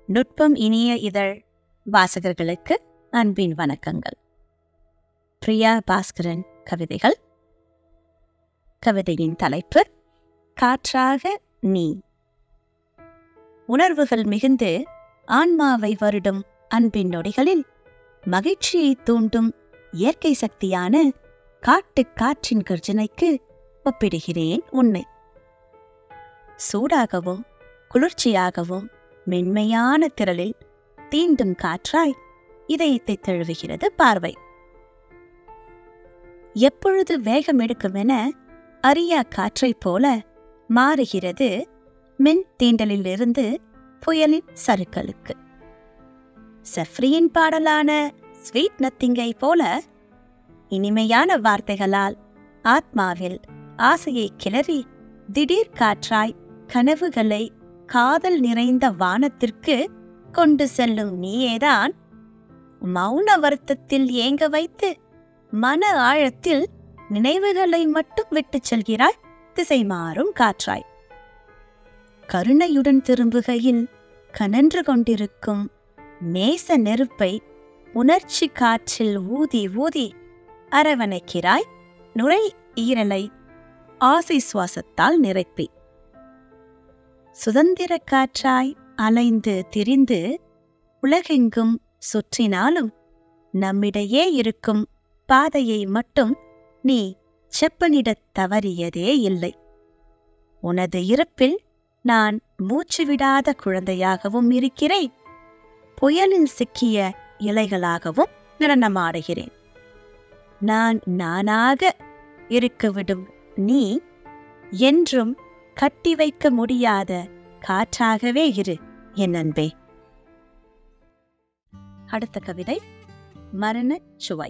நுட்பம் இனிய இதழ் வாசகர்களுக்கு அன்பின் வணக்கங்கள். பிரியா பாஸ்கரன் கவிதைகள். கவிதையின் தலைப்பு காற்றாக நீ. உணர்வுகள் மிகுந்து ஆன்மாவை வருடும் அன்பின் நொடிகளில் மகிழ்ச்சியை தூண்டும் இயற்கை சக்தியான காற்றின் கர்ஜனைக்கு ஒப்பிடுகிறேன் உன்னை. சூடாகவும் குளிர்ச்சியாகவும் மென்மையான திரளில் தீண்டும் காற்றாய் இதயத்தை தழுவுகிறது பார்வை. எப்பொழுது வேகம் எடுக்குமென அறியா காற்றைப் போல மாறுகிறது மின் தீண்டலிலிருந்து புயலின் சறுக்கலுக்கு. செஃப்ரியின் பாடலான ஸ்வீட் நத்திங்கை போல இனிமையான வார்த்தைகளால் ஆத்மாவில் ஆசையை கிளறி திடீர் காற்றாய் கனவுகளை காதல் நிறைந்த வானத்திற்கு கொண்டு செல்லும் நீயேதான் மௌன வருத்தத்தில் ஏங்க வைத்து மன ஆழத்தில் நினைவுகளை மட்டும் விட்டுச் செல்கிறாய் திசை மாறும் காற்றாய். கருணையுடன் திரும்புகையில் கனன்று கொண்டிருக்கும் நேச நெருப்பை உணர்ச்சி காற்றில் ஊதி ஊதி அரவணைக்கிறாய் நுரை ஈரலை ஆசை சுவாசத்தால் நிரப்பி. சுதந்திர காற்றாய் அலைந்து திரிந்து உலகெங்கும் சுற்றினாலும் நம்மிடையே இருக்கும் பாதையை மட்டும் நீ செப்பனிடத் தவறியதே இல்லை. உனது இருப்பில் நான் மூச்சுவிடாத குழந்தையாகவும் இருக்கிறேன், புயலில் சிக்கிய இலைகளாகவும் நடனமாடுகிறேன். நான் நானாக இருக்கவிடும் நீ என்றும் கட்டி வைக்க முடியாத காற்றாகவே இரு என் அன்பே. அடுத்த கவிதை மரணச் சுவை.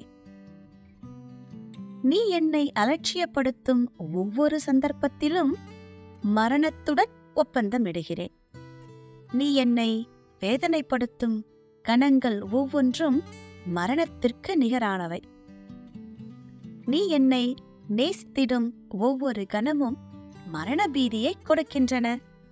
நீ என்னை அலட்சியப்படுத்தும் ஒவ்வொரு சந்தர்ப்பத்திலும் மரணத்துடன் ஒப்பந்தமிடுகிறேன். நீ என்னை வேதனைப்படுத்தும் கணங்கள் ஒவ்வொன்றும் மரணத்திற்கு நிகரானவை. நீ என்னை நேசித்திடும் ஒவ்வொரு கணமும் மரண பீதியை கொடுக்கின்றன.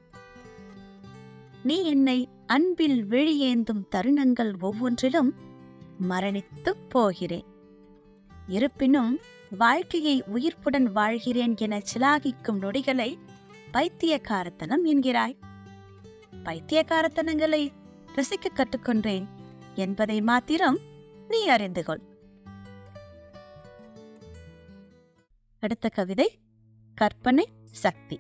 நீ என்னை அன்பில் விழியேந்தும் தருணங்கள் ஒவ்வொன்றிலும் மரணித்துப் போகிறேன். இருப்பினும் வாழ்க்கையை உயிர்ப்புடன் வாழ்கிறேன் என சிலாகிக்கும் நொடிகளை பைத்தியக்காரத்தனம் என்கிறாய். பைத்தியக்காரத்தனங்களை ரசிக்க கற்றுக்கொண்டேன் என்பதை மாத்திரம் நீ அறிந்து கொள். அடுத்த கவிதை கற்பனை சக்தி.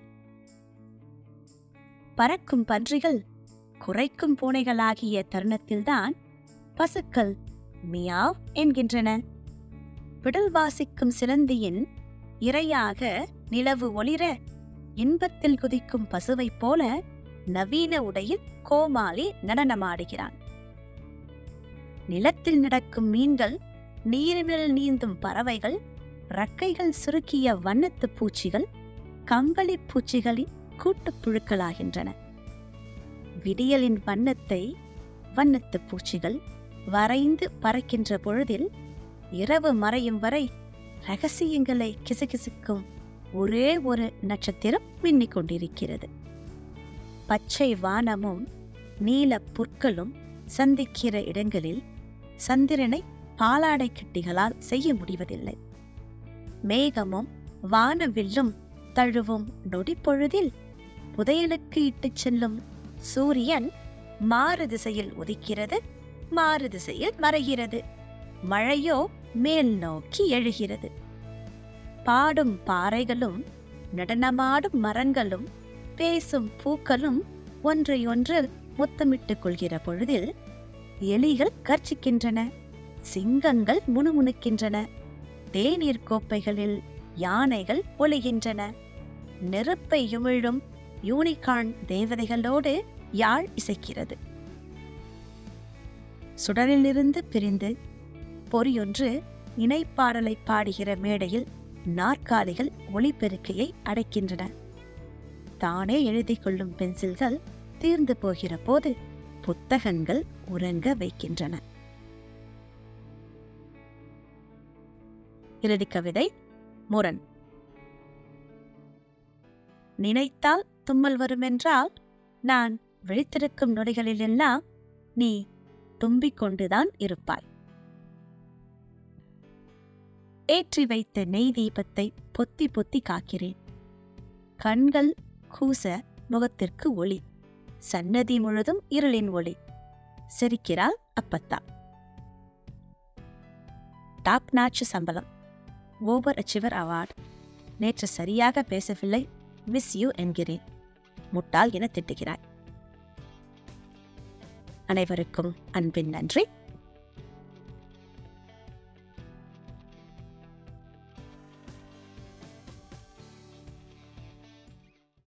பறக்கும் பன்றிகள் குறைக்கும் பூனைகளாகிய தருணத்தில்தான் பசுக்கள் மியாவ் என்கின்றன. விடல் வாசிக்கும் சிலந்தியின் இரையாக நிலவு ஒளிர இன்பத்தில் குதிக்கும் பசுவைப் போல நவீன உடையில் கோமாளி நடனமாடுகிறான். நிலத்தில் நடக்கும் மீன்கள், நீரினில் நீந்தும் பறவைகள், ரக்கைகள் சுருக்கிய வண்ணத்து பூச்சிகள் கம்பளி பூச்சிகளின் கூட்டுப் புழுக்களாகின்றன. விடியலின் வண்ணத்தை வண்ணத்து பூச்சிகள் வரைந்து பறக்கின்ற பொழுதில் இரவு மறையும் வரை ரகசியங்களை கிசுகிசுக்கும் ஒரே ஒரு நட்சத்திரம் மின்னிக் கொண்டிருக்கிறது. பச்சை வானமும் நீல புற்களும் சந்திக்கிற இடங்களில் சந்திரனை பாலாடை கட்டிகளால் செய்ய முடிவதில்லை. மேகமும் வானவில்லும் தழுவும் நொடிப்பொழுதில் புதையலுக்கு இட்டுச் செல்லும் சூரியன் மாறு திசையில் உதிக்கிறது, மாறு திசையில் மறைகிறது. மழையோ மேல் நோக்கி எழுகிறது. பாடும் பாறைகளும் நடனமாடும் மரங்களும் பேசும் பூக்களும் ஒன்றையொன்று முத்தமிட்டுக் கொள்கிற பொழுதில் எலிகள் கர்ச்சிக்கின்றன, சிங்கங்கள் முணுமுணுக்கின்றன, தேநீர் கோப்பைகளில் யானைகள் ஒளிகின்றன. நெருப்பை உமிழும் யூனிகார்ன் தேவதைகளோடு யாழ் இசைக்கிறது. சுடரிலிருந்து பிரிந்து பொறியொன்று இணைப்பாடலை பாடுகிற மேடையில் நாற்காலிகள் ஒளிபெருக்கையை அடைக்கின்றன. தானே எழுதி கொள்ளும் பென்சில்கள் தீர்ந்து போகிற போது புத்தகங்கள் உறங்க வைக்கின்றன. இறுதி கவிதை முரண். நினைத்தால் தும்மல் வருமென்றால் நான் விழித்திருக்கும் நொடிகளிலெல்லாம் நீ தும்பிக் கொண்டுதான் இருப்பாய். ஏற்றி வைத்த நெய் தீபத்தை பொத்தி பொத்தி காக்கிறேன். கண்கள் கூச முகத்திற்கு ஒளி, சன்னதி முழுதும் இருளின் ஒளி. சிரிக்கிறாள் அப்பத்தா. டாப் நாட்ச் சம்பளம், ஓவர் அச்சீவர் அவார்டு. நேற்று சரியாக பேசவில்லை, மிஸ் யூ என்கிறேன். முட்டாள் என திட்டுகிறாய். அனைவருக்கும் அன்பின் நன்றி.